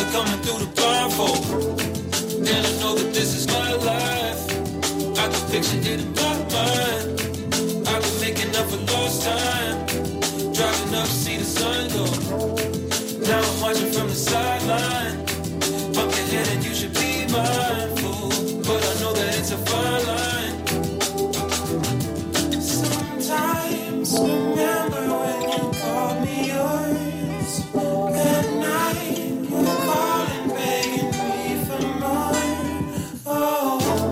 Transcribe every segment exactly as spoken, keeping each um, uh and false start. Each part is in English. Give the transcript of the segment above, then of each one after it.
coming through the blindfold. And I know that this is my life. I can picture it in my mind. I've been making up for lost time. Driving up to see the sun go. Now I'm watching from the sideline. Bump your head and you should be mindful. But I know that it's a fine line. Sometimes remember when you called me yours. At night you're calling, begging me for more. Oh.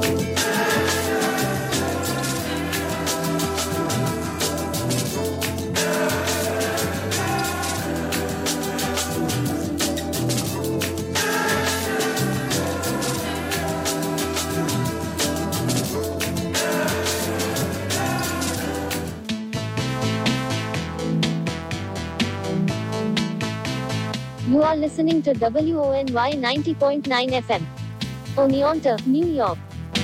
You are listening to W O N Y ninety point nine F M. Oneonta, New York.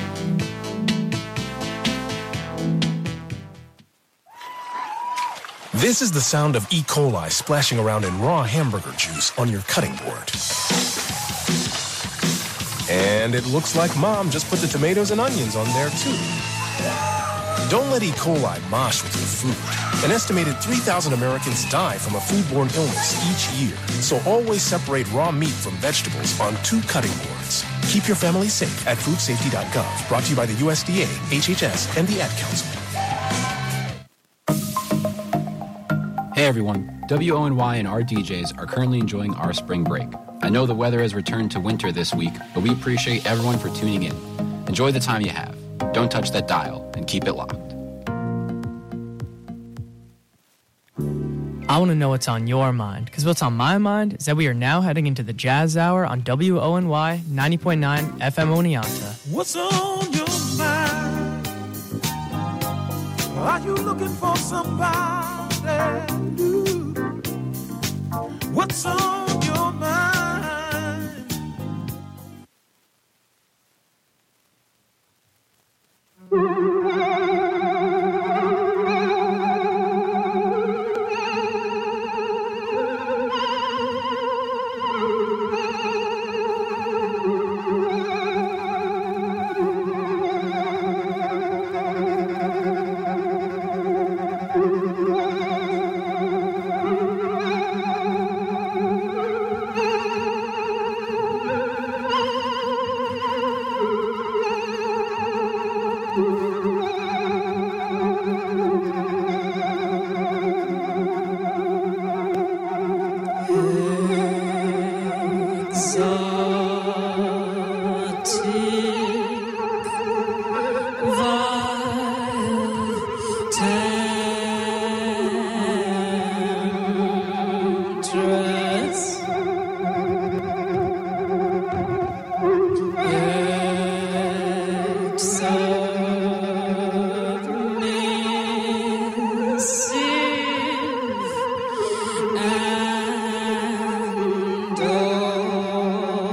This is the sound of E. coli splashing around in raw hamburger juice on your cutting board. And it looks like Mom just put the tomatoes and onions on there too. Don't let E. coli mosh with your food. An estimated three thousand Americans die from a foodborne illness each year. So always separate raw meat from vegetables on two cutting boards. Keep your family safe at food safety dot gov. Brought to you by the U S D A, H H S, and the Ad Council. Hey everyone, W O N Y and our D Js are currently enjoying our spring break. I know the weather has returned to winter this week, but we appreciate everyone for tuning in. Enjoy the time you have. Don't touch that dial and keep it locked. I want to know what's on your mind, because what's on my mind is that we are now heading into the Jazz Hour on W O N Y ninety point nine F M Oneonta. What's on your mind? Are you looking for somebody new? What's on your mind? And oh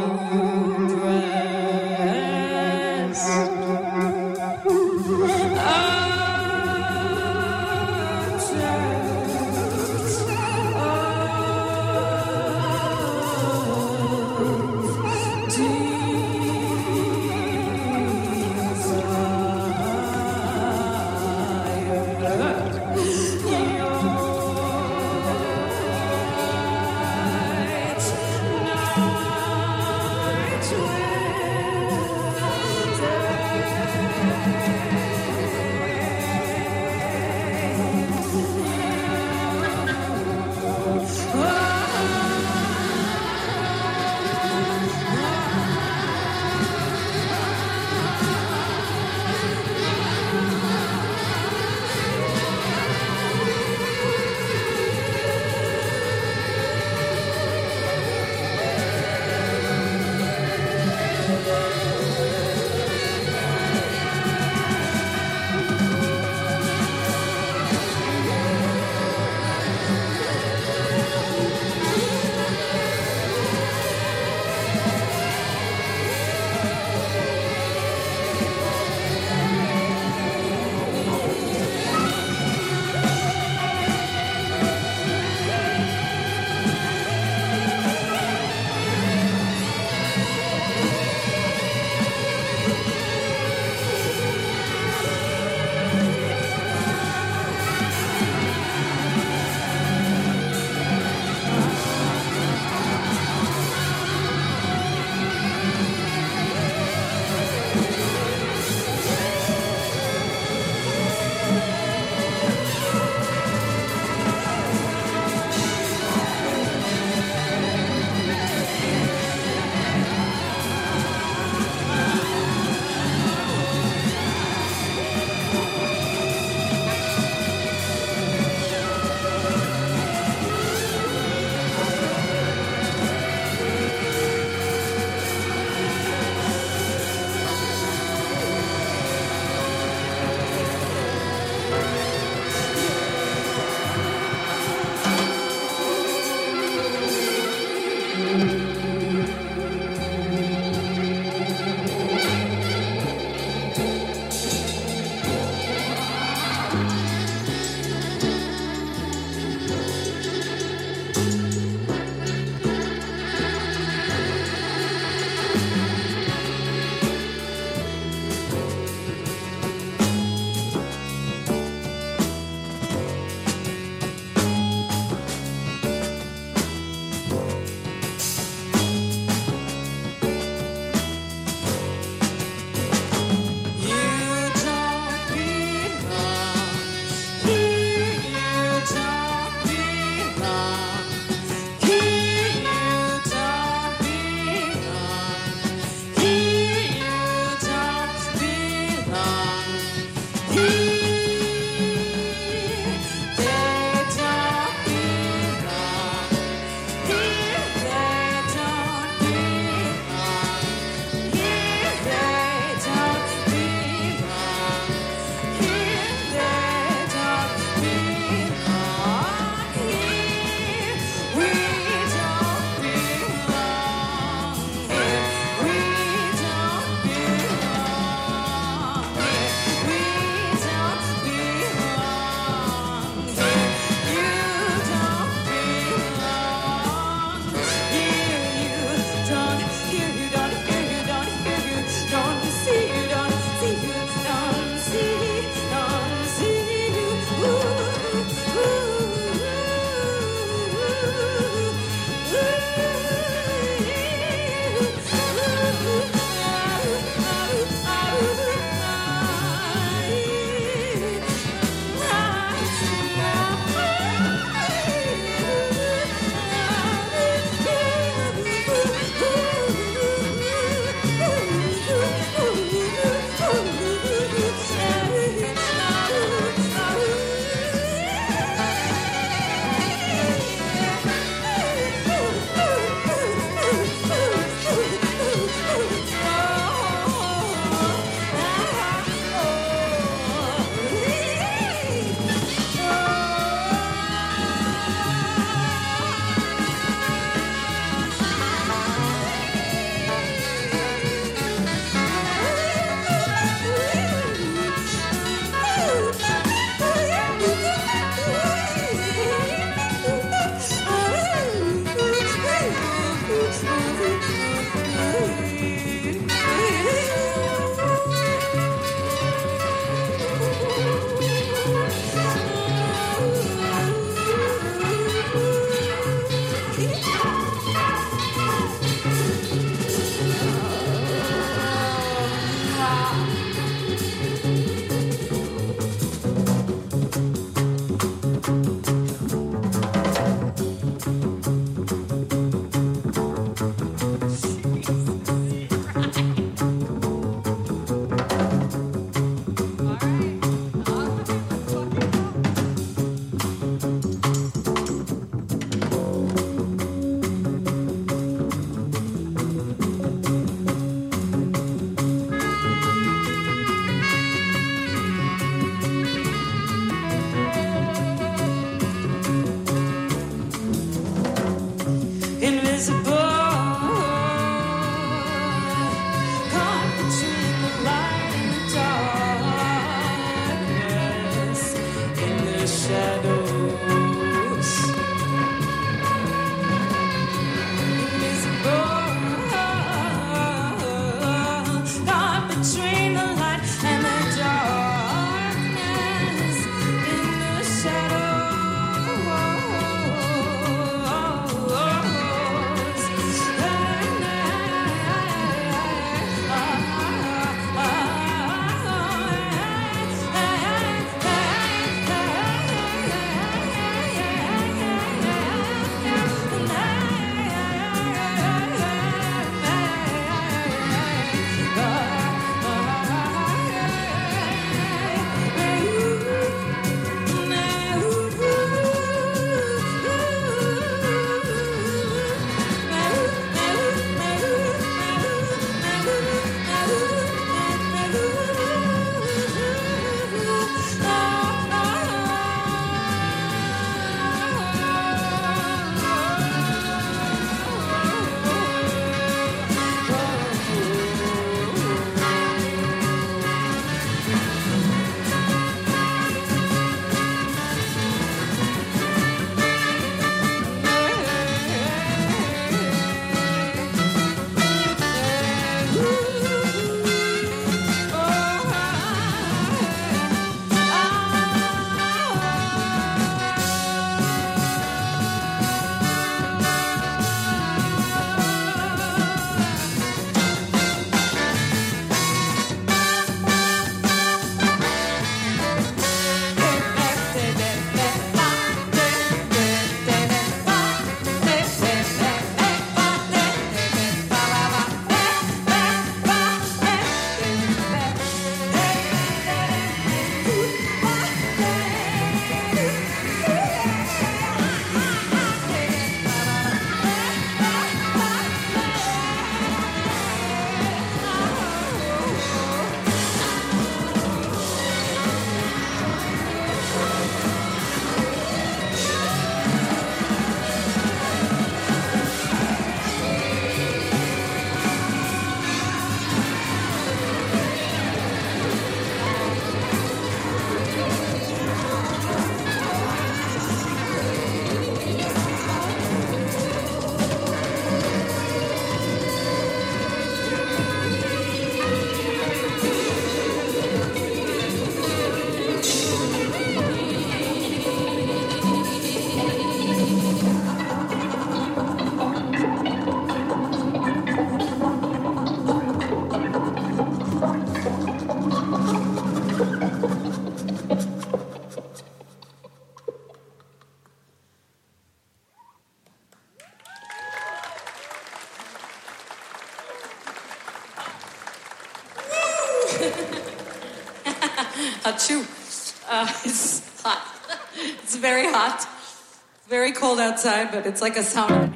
Achoo. Uh, it's hot. It's very hot. Very cold outside, but it's like a sauna.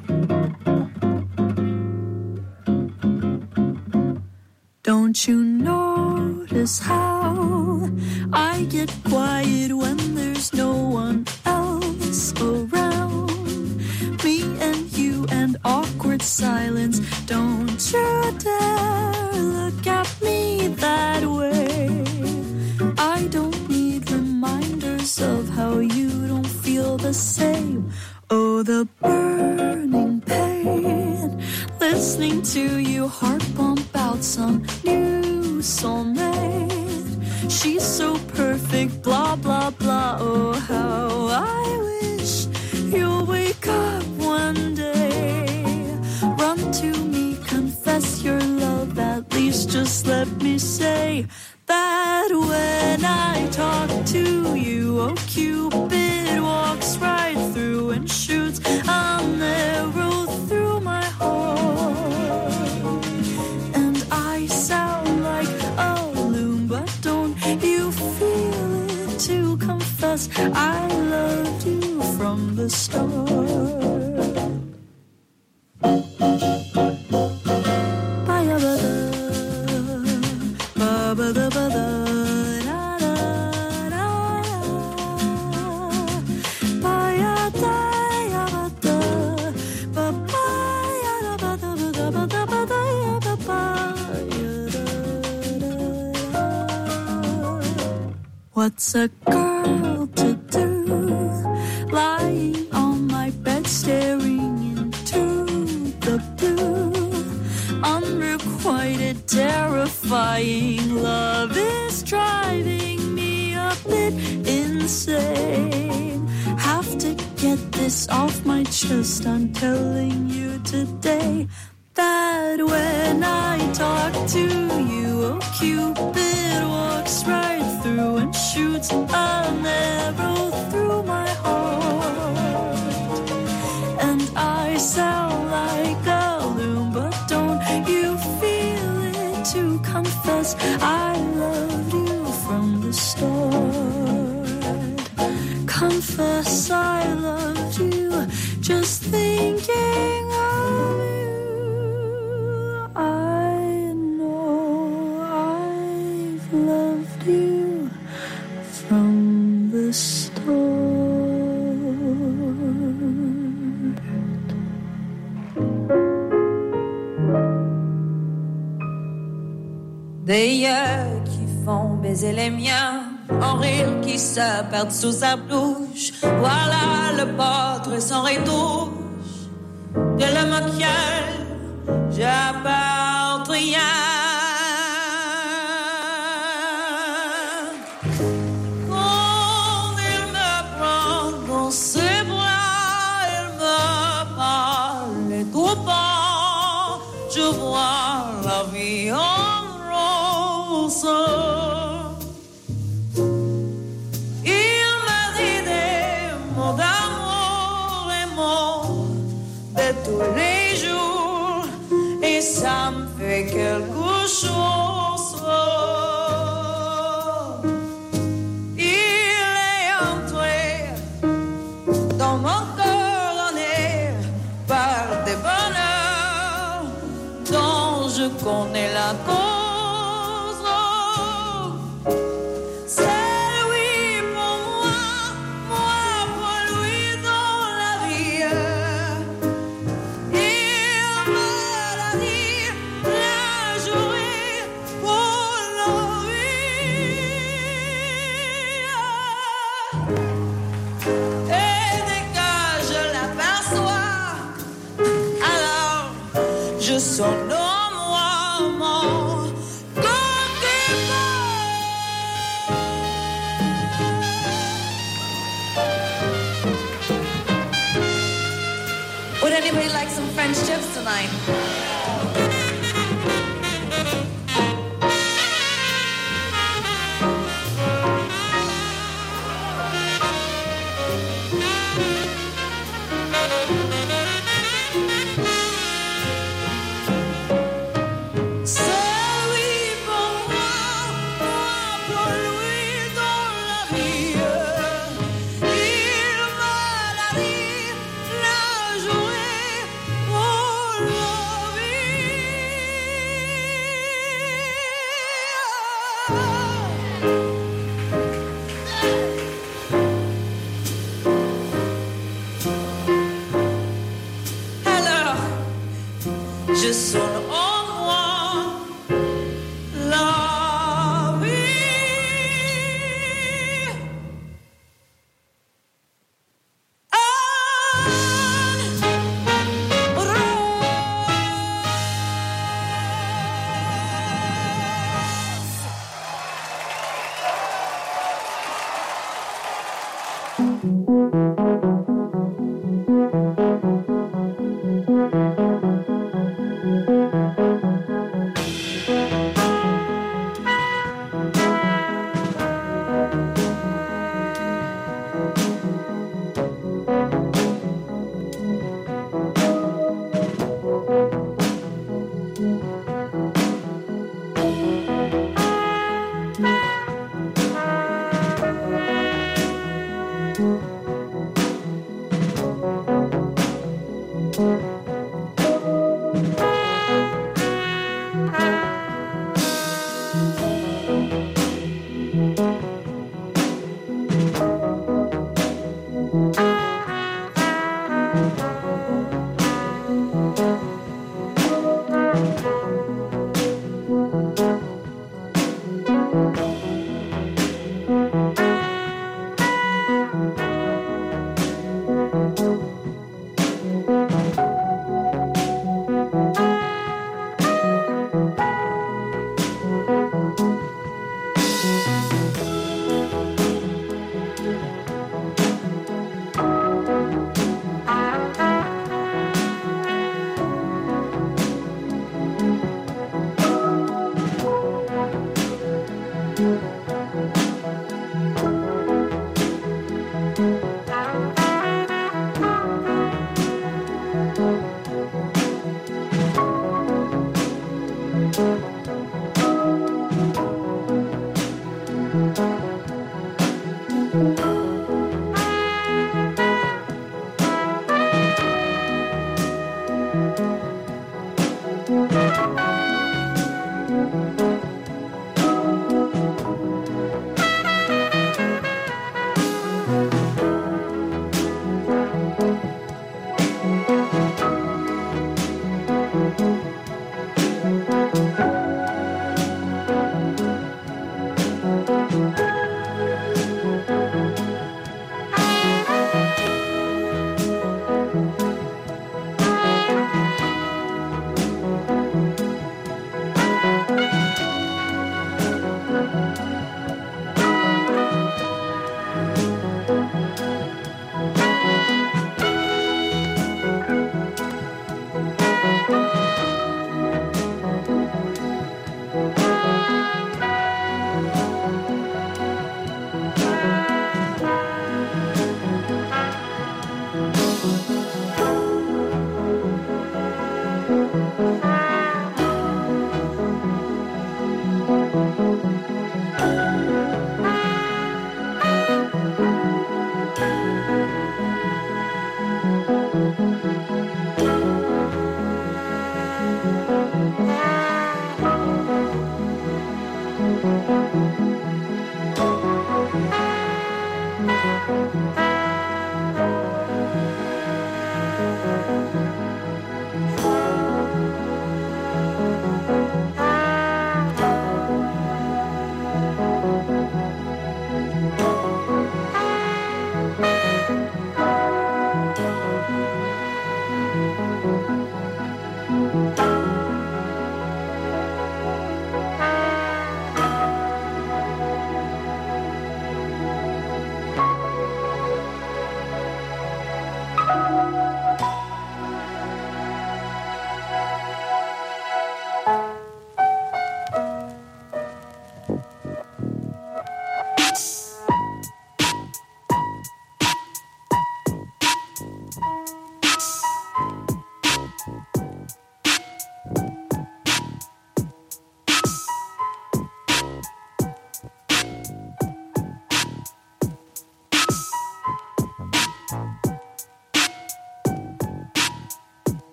Don't you notice how I get quiet when there's no one else around? Me and you and awkward silence. Don't you dare look at me that way. I don't need reminders of how you don't feel the same. Oh, the burning pain. Listening to you heart bump out some new soulmate. She's so perfect, blah, blah, blah. Oh, how I wish you'll wake up one day. Run to me, confess your love. At least just let me say that when I talk to you, oh, Cupid walks right through and shoots an arrow through my heart. And I sound like a loon, but don't you feel it to confess I loved you from the start. What's a girl to do, lying on my bed staring into the blue? Unrequited, terrifying love is driving me a bit insane. Have to get this off my chest, I'm telling you today that when I talk to you, oh, Cupid walks right through and shoots an arrow through my heart. And I sound like a loon, but don't you feel it to confess I loved you from the start. Confess I loved you, just thinking of you. I know I've loved you from the start. Des yeux qui font baiser les miens, en rire qui se perdent sous sa bouche. Voilà le portrait sans retouche de l'homme auquel j'appartiens. Quand il me prend dans ses bras, il me parle tout bas. Je vois la vie en rose. Il me dit des mots d'amour et mots de tous les jours, et ça me fait quelque chose. Il est entré dans mon cœur donné par des bonheurs dont je connais la cause. Son nom, moi, mon would anybody like some French chips tonight? C'est lui pour moi, moi pour lui. je sonne en moi la vie.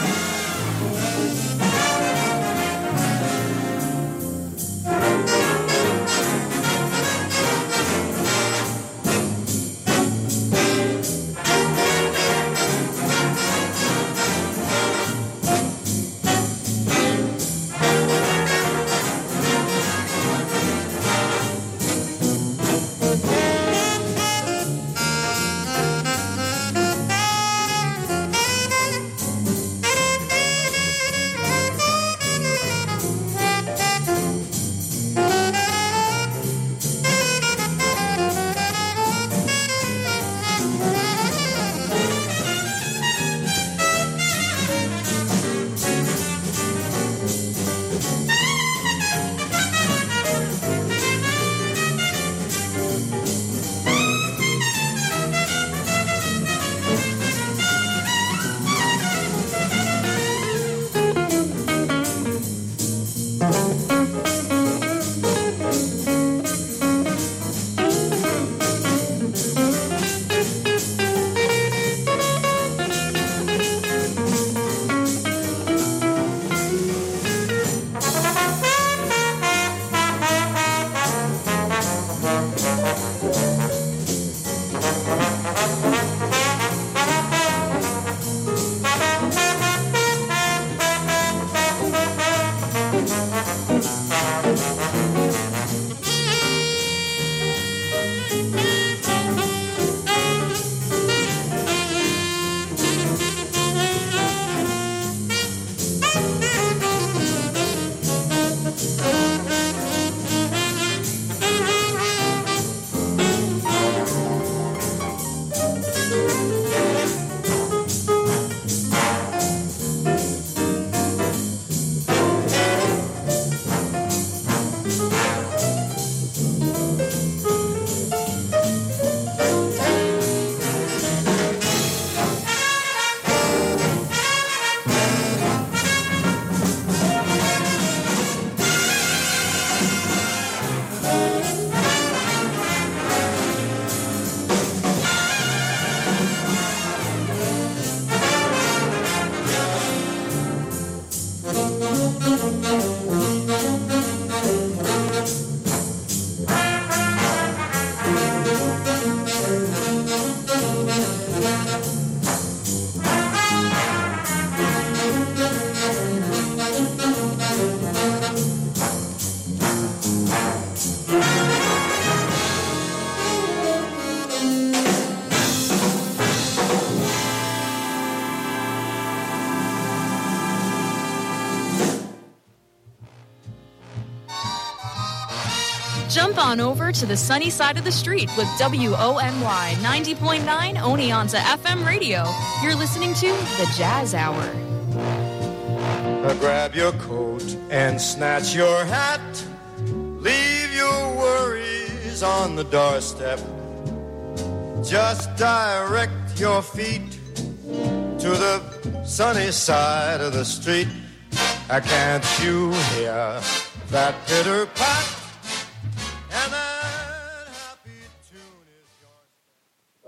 Jump on over to the sunny side of the street with W O N Y ninety point nine Oneonta F M radio. You're listening to The Jazz Hour. Uh, grab your coat and snatch your hat. Leave your worries on the doorstep. Just direct your feet to the sunny side of the street. Uh, can't you hear that pitter pat? And that happy tune is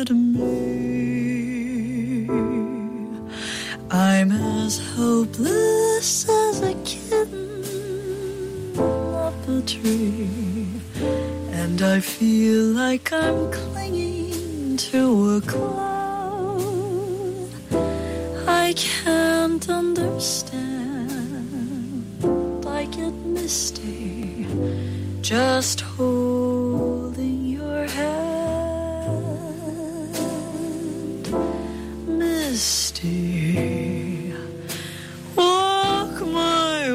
at me. I'm as hopeless as a kitten up a tree, and I feel like I'm clinging to a cloud. I can't understand, I get misty just holding your hand. Misty, walk my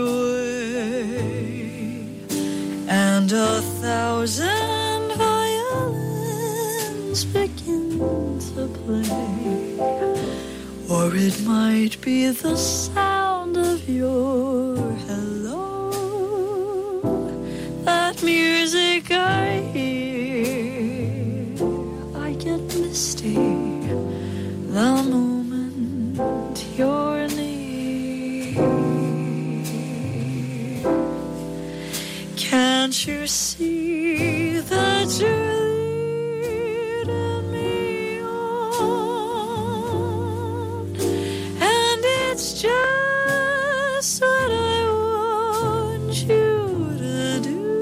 way, and a thousand violins begin to play, or it might be the sound of your hello, that music I hear. I get misty the moment you're near. Can't you see that you're leading me on? And it's just what I want you to do.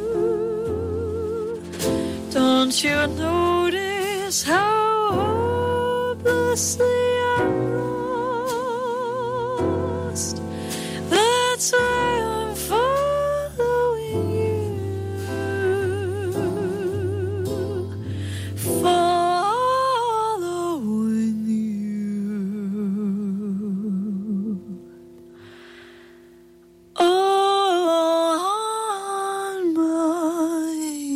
Don't you notice how hopelessly I'm lost? That's why I'm following you, following you. On my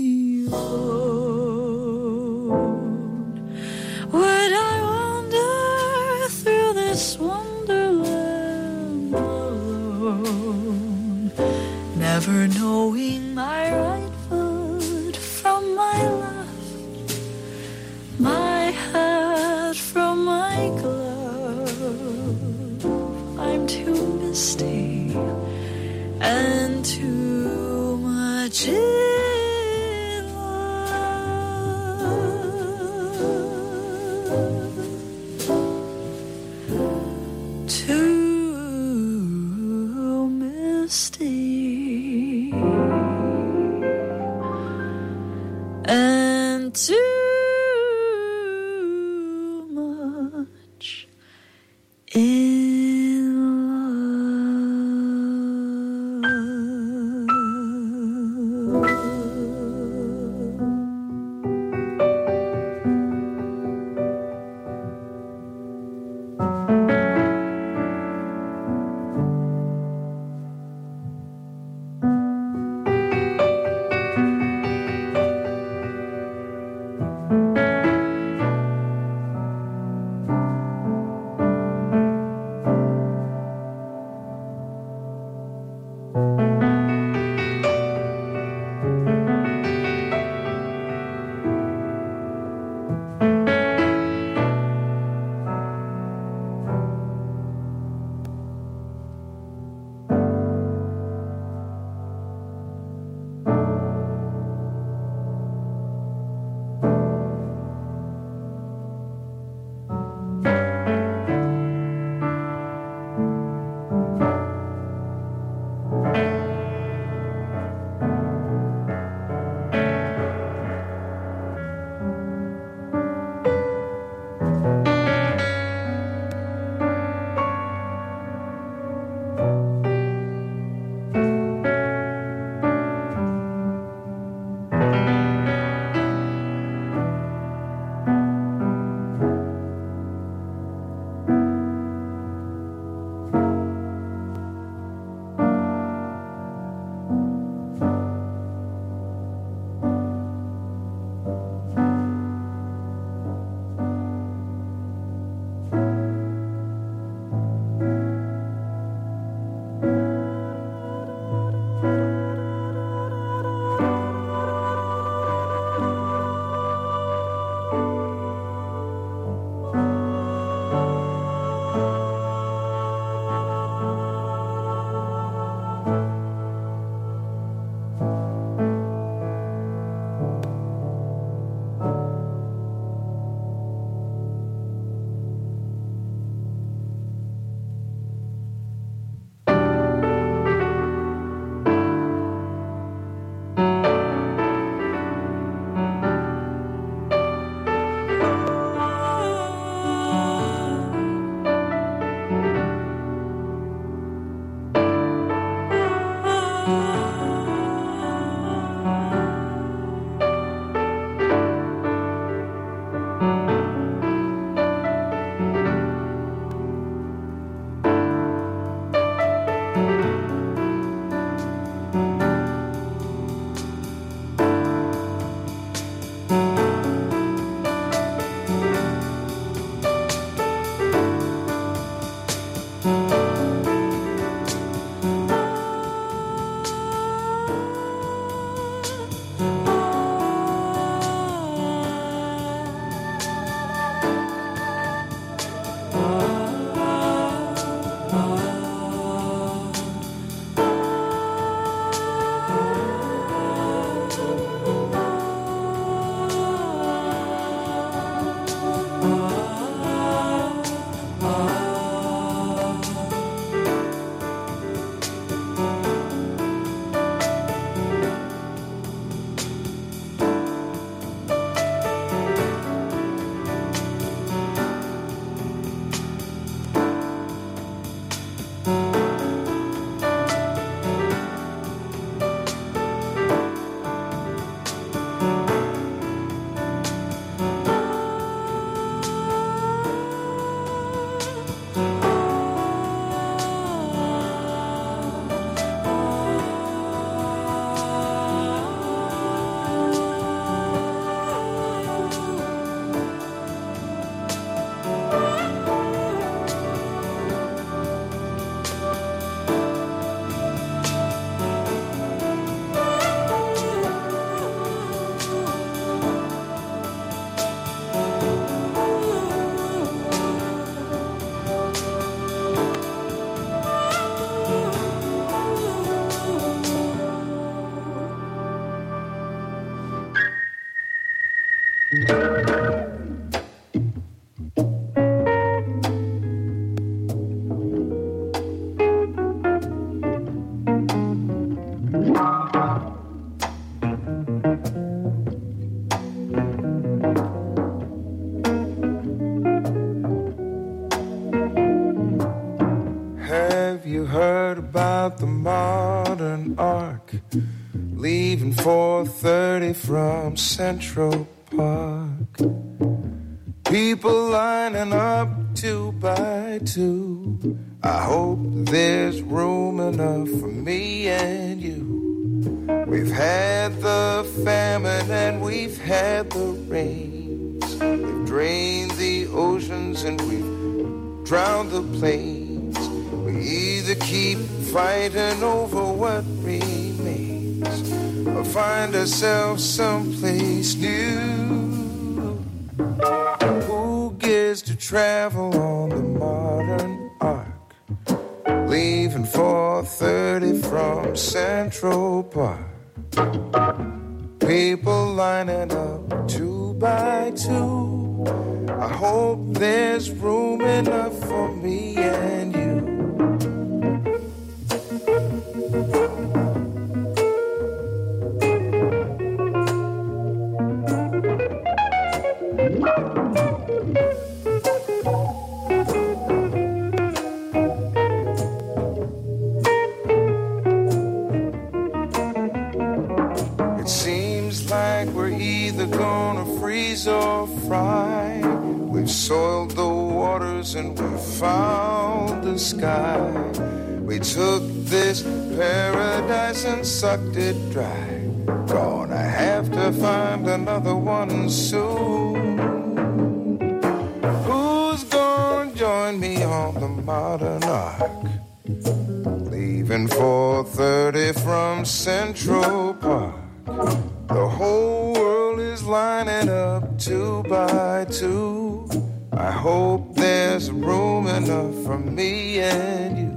own, would I wander through this wonderland alone, never knowing my right foot from my left, my hat from my glove? I'm too misty and too much in love, too misty and too much in love. about the modern arc, leaving four thirty from Central Park. People lining up two by two. I hope there's room enough for me and you. We've had the famine and we've had the rains. We've drained the oceans and we've drowned the plains. We either keep fighting over what remains or find ourselves someplace new. Who gets to travel on the modern arc, leaving four thirty from Central Park? People lining up two by two. I hope there's room enough for me and you. It seems like we're either gonna freeze or fry. We've soiled the waters and we've fouled the sky. We took this paradise and sucked it dry. Gonna have to find another one soon. Who's gonna join me on the modern arc, leaving four thirty from Central Park? The whole world is lining up two by two. I hope there's room enough for me and you.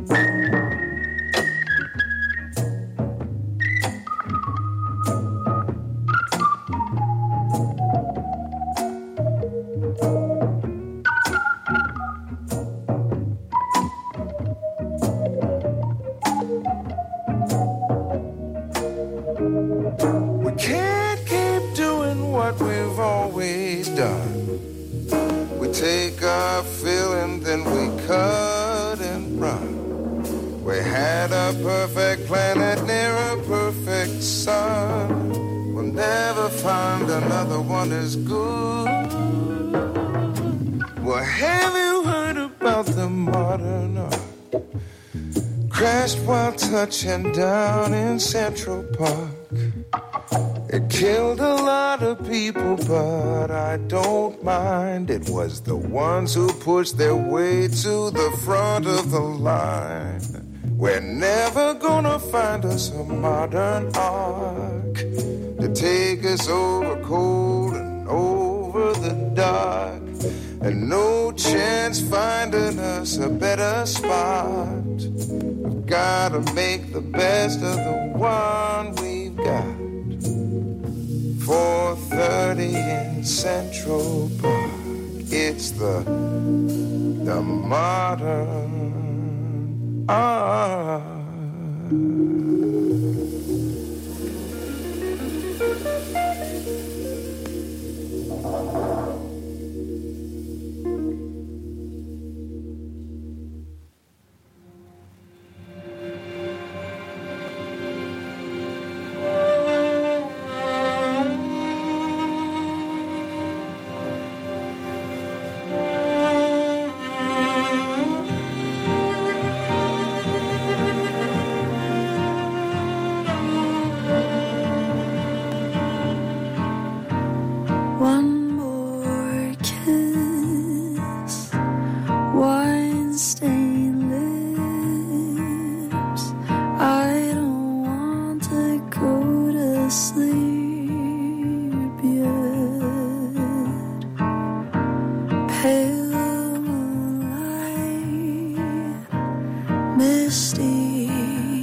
We can't keep doing what we've always done. We take our fill and then we cut and run. We had a perfect planet near a perfect sun. We'll never find another one as good. Well, have you heard about the modern art? Crashed while touching down in Central Park. It killed a lot of people, but I don't mind. It was the ones who pushed their way to the front of the line. We're never gonna find us a modern ark to take us over cold and over the dark. And no chance finding us a better spot. We've gotta make the best of the one we've got. four thirty in Central Park. It's the the modern art. One more kiss, wine-stained lips. I don't want to go to sleep yet. Pale moonlight, misty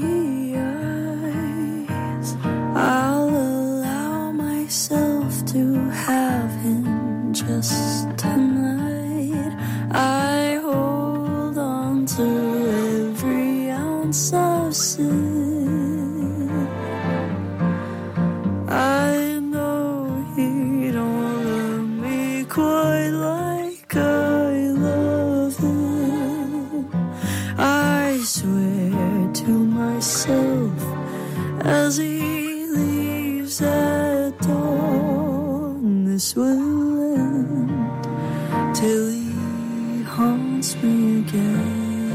eyes. I'll allow myself to have him just tonight. I hold on to every ounce of sin. I know he don't love me quite like I love him. I swear to as he leaves at dawn. This will end till he haunts me again.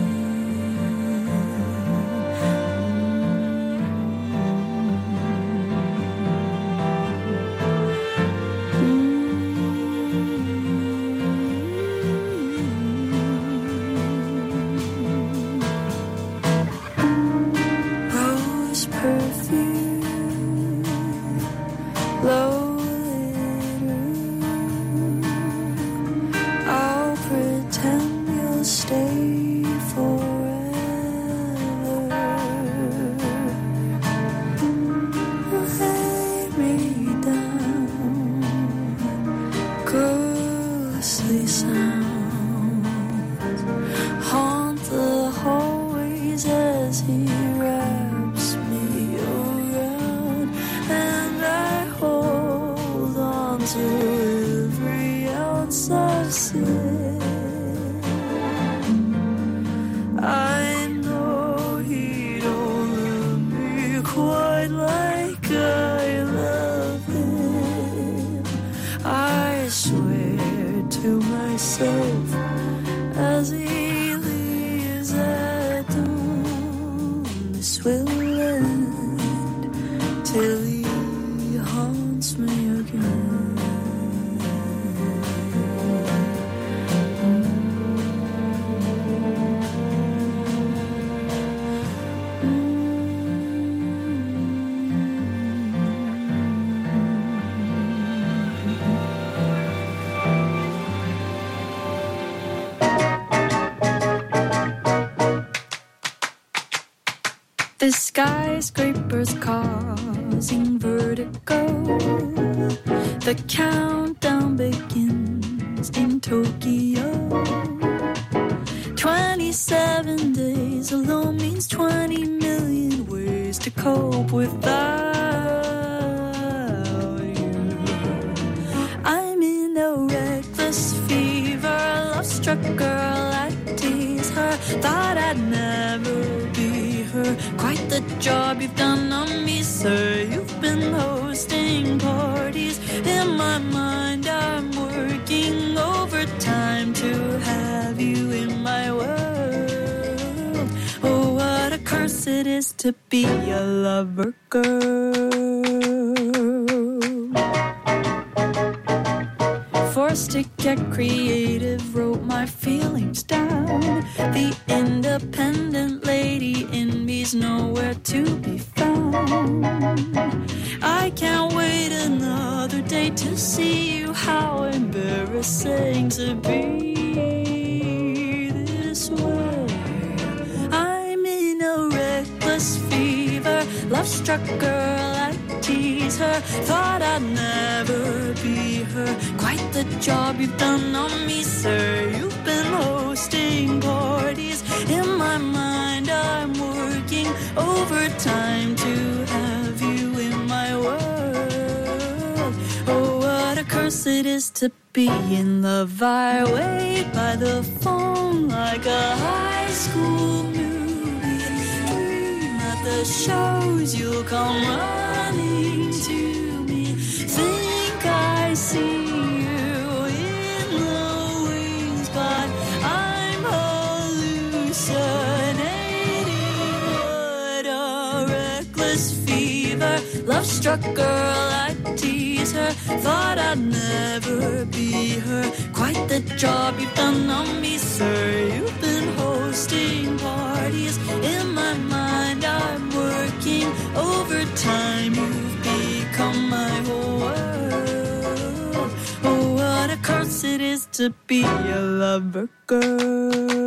The skyscrapers causing vertigo. The countdown begins in Tokyo. Twenty-seven days alone means twenty million ways to cope without you. I'm in a reckless fever, love-struck girl, I tease her. Thought I'd never be her. Quite the job you've done on me, sir. You've been hosting parties. In my mind I'm working overtime to have you in my world. Oh, what a curse it is to be a lover girl. Forced to get creative, wrote my feelings down. The independent lady in me's nowhere to be found. I can't wait another day to see you. How embarrassing to be this way. I'm in a reckless fever, love-struck girl, I tease her. Thought I'd never be her. Quite the job you've done on me, sir. You've been hosting parties. In my mind I'm working overtime to have you in my world. Oh, what a curse it is to be in love. I wait by the phone like a high school movie. Dream at the shows you'll come running to me. Think I see you in the wings, but I'm hallucinating. What a reckless fever, love-struck girl, I tease her. Thought I'd never be her. Quite the job you've done on me, sir. You've been hosting parties. In my mind I'm working overtime. You've become my whole world. Oh, what a curse it is to be a lover girl.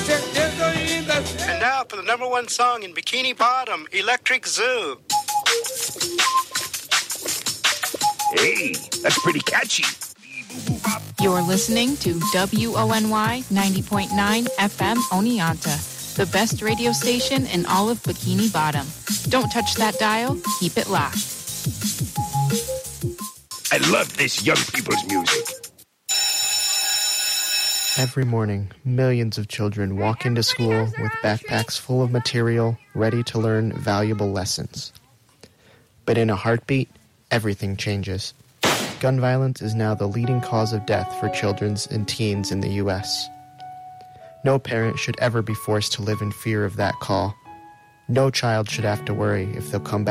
And now for the number one song in Bikini Bottom, Electric Zoo. Hey, that's pretty catchy. You're listening to W O N Y ninety point nine F M Oneonta, the best radio station in all of Bikini Bottom. Don't touch that dial, keep it locked. I love this young people's music. Every morning, millions of children walk into school with backpacks full of material, ready to learn valuable lessons. But in a heartbeat, everything changes. Gun violence is now the leading cause of death for children and teens in the U S. No parent should ever be forced to live in fear of that call. No child should have to worry if they'll come back